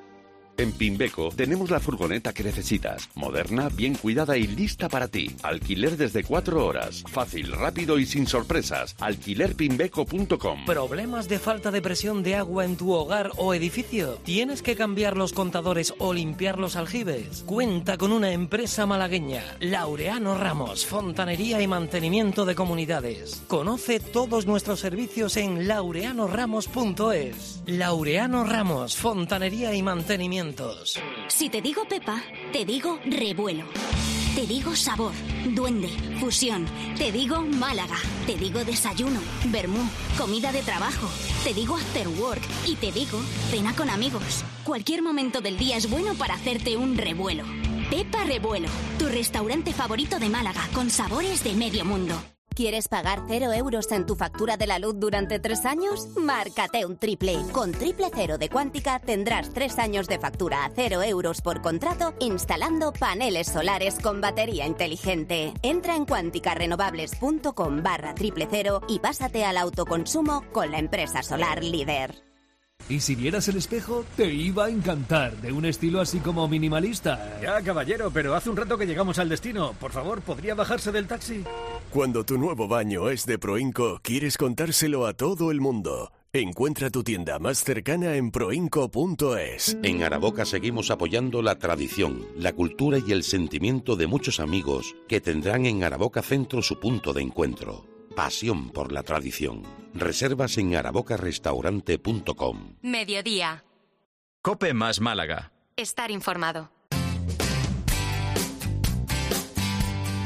En Pimbeco tenemos la furgoneta que necesitas. Moderna, bien cuidada y lista para ti. Alquiler desde cuatro horas. Fácil, rápido y sin sorpresas. alquiler pimbeco punto com. ¿Problemas de falta de presión de agua en tu hogar o edificio? ¿Tienes que cambiar los contadores o limpiar los aljibes? Cuenta con una empresa malagueña. Laureano Ramos, fontanería y mantenimiento de comunidades. Conoce todos nuestros servicios en laureano ramos punto es. Laureano Ramos, fontanería y mantenimiento. Si te digo Pepa, te digo revuelo. Te digo sabor, duende, fusión. Te digo Málaga. Te digo desayuno, vermú, comida de trabajo. Te digo after work y te digo cena con amigos. Cualquier momento del día es bueno para hacerte un revuelo. Pepa Revuelo, tu restaurante favorito de Málaga con sabores de medio mundo. ¿Quieres pagar cero euros en tu factura de la luz durante tres años? Márcate un triple. Con Triple Cero de Cuántica tendrás tres años de factura a cero euros por contrato instalando paneles solares con batería inteligente. Entra en cuánticarenovables.com barra triple cero y pásate al autoconsumo con la empresa solar líder. Y si vieras el espejo, te iba a encantar, de un estilo así como minimalista. Ya, caballero, pero hace un rato que llegamos al destino. Por favor, ¿podría bajarse del taxi? Cuando tu nuevo baño es de Proinco, quieres contárselo a todo el mundo. Encuentra tu tienda más cercana en proinco punto es. En Araboca seguimos apoyando la tradición, la cultura y el sentimiento de muchos amigos que tendrán en Araboca Centro su punto de encuentro. Pasión por la tradición. Reservas en araboca restaurante punto com. Mediodía. COPE más Málaga. Estar informado.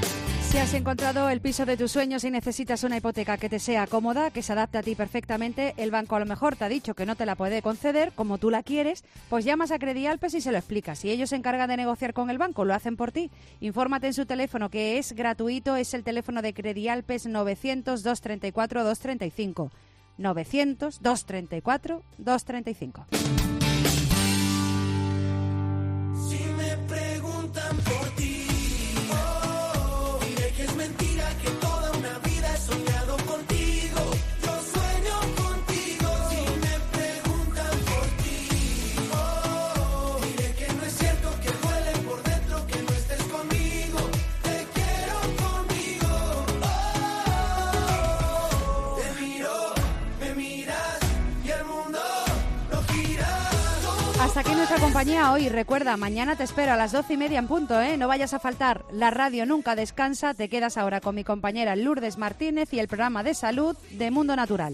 Si has encontrado el piso de tus sueños y necesitas una hipoteca que te sea cómoda, que se adapte a ti perfectamente, el banco a lo mejor te ha dicho que no te la puede conceder como tú la quieres, pues llamas a Credialpes y se lo explicas. Y ellos se encargan de negociar con el banco, lo hacen por ti. Infórmate en su teléfono, que es gratuito, es el teléfono de Credialpes novecientos, doscientos treinta y cuatro, doscientos treinta y cinco. novecientos, doscientos treinta y cuatro, doscientos treinta y cinco. Si me preguntan por ti, oh, diré que es mentira, que toda una vida he soñado contigo. Yo sueño contigo. Si me preguntan por ti, oh, diré que no es cierto, que duele por dentro, que no estés conmigo. Te quiero conmigo. Oh, te miro, me miras y el mundo no gira. Hasta aquí nuestra compañía hoy. Recuerda, mañana te espero a las doce y media en punto, ¿eh? No vayas a faltar. La radio nunca descansa. Te quedas ahora con mi compañera Lourdes Martínez y el programa de salud de Mundo Natural.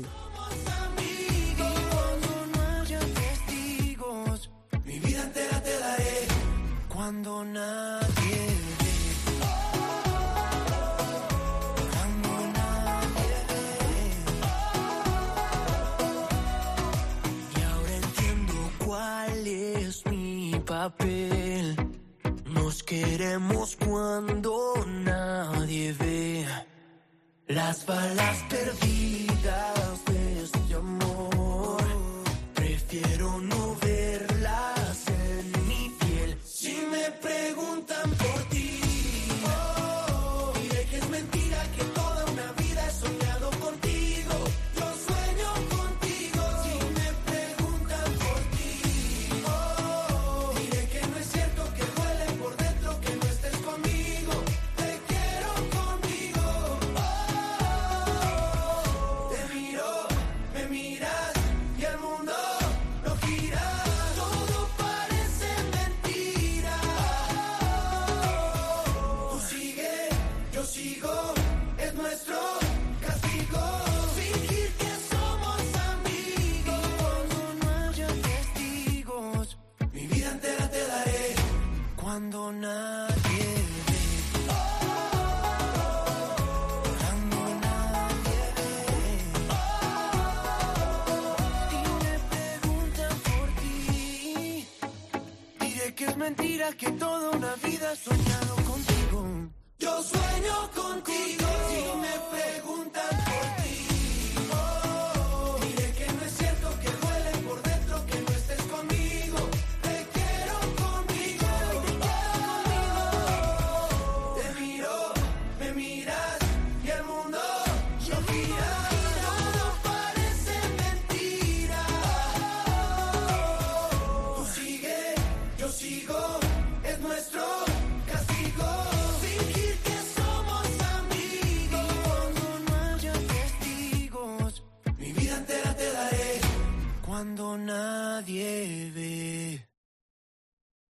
Mi vida entera te daré cuando nadie ve. Cuando nadie ve. Y ahora entiendo cuál es mi papel. Nos queremos cuando nadie ve. Las balas perdidas de este amor, prefiero no verlas en mi piel. Si me preguntan por ti, oh, diré que es mentira, que toda una vida he soñado contigo. Yo sueño contigo. Si me preguntan por ti, oh, diré que no es cierto, que duele por dentro, que no estés conmigo. Te quiero conmigo. Oh, te miro, me miras y el mundo no gira. Todo parece mentira. Tú sigue, yo sigo, es nuestro castigo. Fingir que somos amigos cuando no haya testigos. Mi vida entera te daré cuando nadie ve. Cuando nadie ve. Y me preguntan por ti, diré que es mentira, que toda una vida he soñado